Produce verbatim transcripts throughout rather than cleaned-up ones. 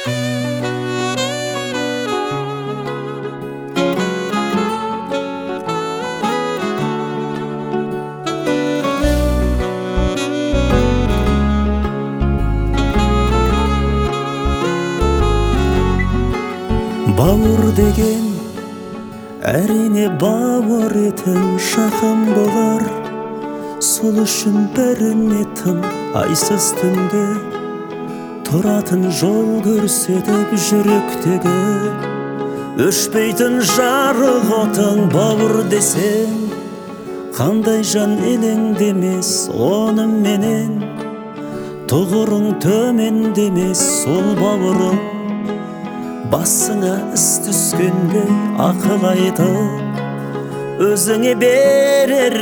Бауыр деген әрине бауыр етім жақын болар. Сол үшін біріне тым айсыз түнде тұратын жол көрсетіп жүректегі өшпейтін жарық отың бауыр десең, қандай жан елеңдемес онымен, тұғырың төмендемес сол бауырың. Басыңа іс түскенде ақыл айтып, өзіңе берер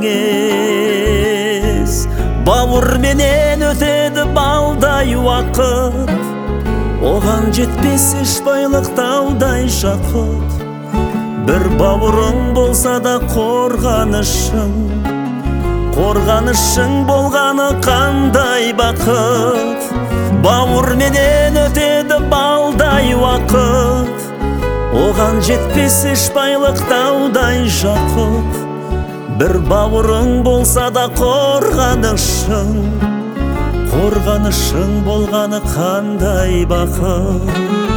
кеңес. Бауыр менен өтеді балдай уақыт, оған жетпес еш байлық таудай жақұт. Бір бауырың болса да қорғанышың, қорғанышың болғаны қандай бақыт. Бауыр менен өтеді балдай уақыт, оған жетпес еш байлық таудай жақұт. Бір бауырың болса да қорғанышың, қорғанышың болғаны қандай бақыт.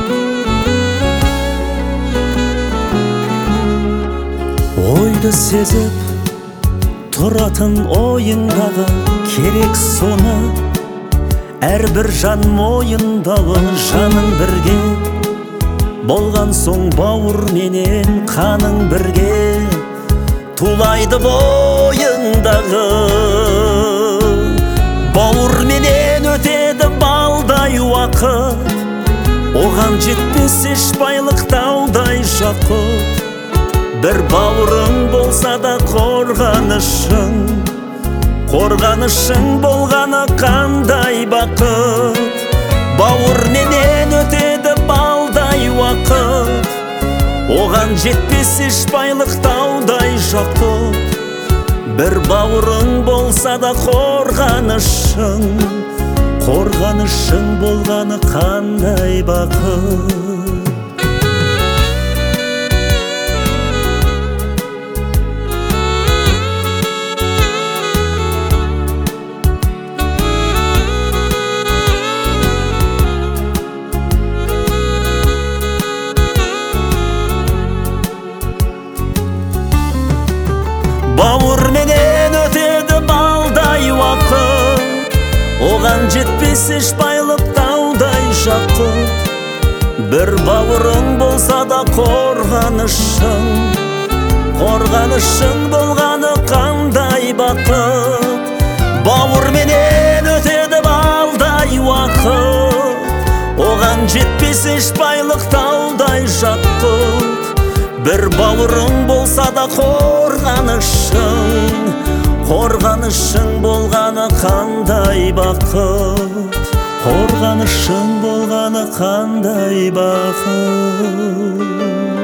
Ойды сезіп тұратын ойыңдағы керек соны, әрбір жан мойындауы жаның бірге болған соң бауыр менен қаның бірге тулайды бойыңдағы. Бауыр менен өтеді балдай уақыт, оған жетпес еш байлық таудай жақұт. Бір бауырың болса да қорғанышың, қорғанышың болғаны қандай бақыт. Бауыр менен өтеді балдай уақыт, оған жетпес еш байлық таудай жақұт. Бір бауырың болса да қорғанышың, қорғанышың болғаны қандай бақыт. Бауыр менен өтеді балдай уақыт, оған жетпес еш байлық таудай жақұт. Бір бауырың болса да қорғанышың, қорғанышың болғаны қандай бақыт. Бауыр менен өтеді балдай уақыт, оған жетпес еш байлық таудай жақұт. Бір бауырың болса да қорғанышың, қорғанышың болғаны қандай бақыт. Қорғанышың болғаны қандай бақыт.